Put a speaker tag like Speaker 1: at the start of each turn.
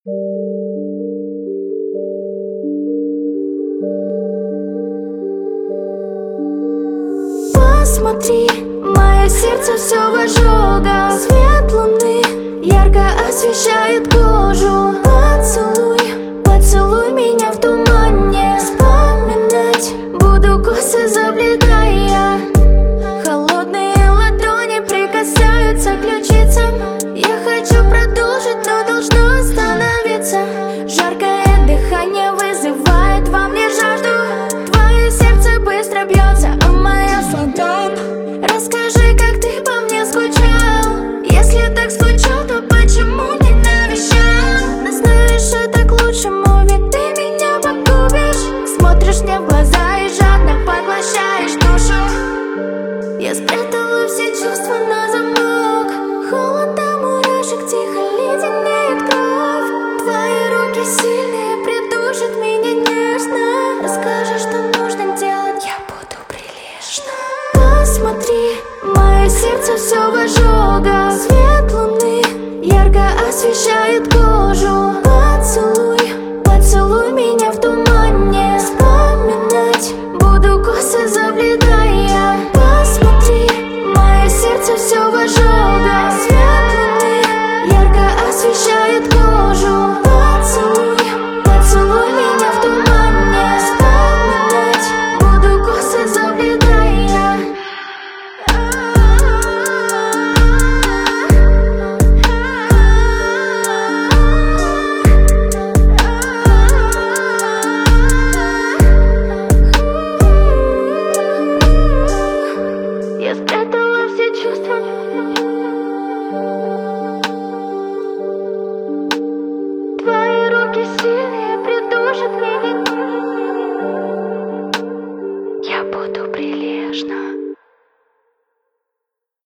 Speaker 1: Посмотри, мое сердце все в ожогах. Свет луны ярко освещает кожу. Поцелуй, поцелуй меня в тумане. Вспоминать буду косы заплетая. Холодные ладони прикасаются к ключицам. Я хочу продолжить, но должно остановиться. Жаркое дыхание вызывает во мне жажду. Твое сердце быстро бьется, а моя слабеет. Расскажи, как ты по мне скучал. Если так скучал, то почему не навещал? Но знаешь, это к лучшему, ведь ты меня погубишь. Смотришь мне в глаза и жадно поглощаешь душу. Я спрятала все чувства на замок. Холод до мурашек тихо леденеет кровь. Твои руки сильные придушат меня нежно. Расскажи, что нужно делать, я буду прилежна. Посмотри, мое сердце все в ожогах. Свет луны ярко освещает кожу. Поцелуй, поцелуй меня в тумане. Вспоминать буду косы заплетая. Посмотри, мое сердце все в ожогах. Свет луны ярко освещает кожу. Поцелуй, поцелуй меня в тумане. Вспоминать буду косы заплетая. Я спрятала все чувства. Твои руки сильные придушат меня. Я буду прилежна.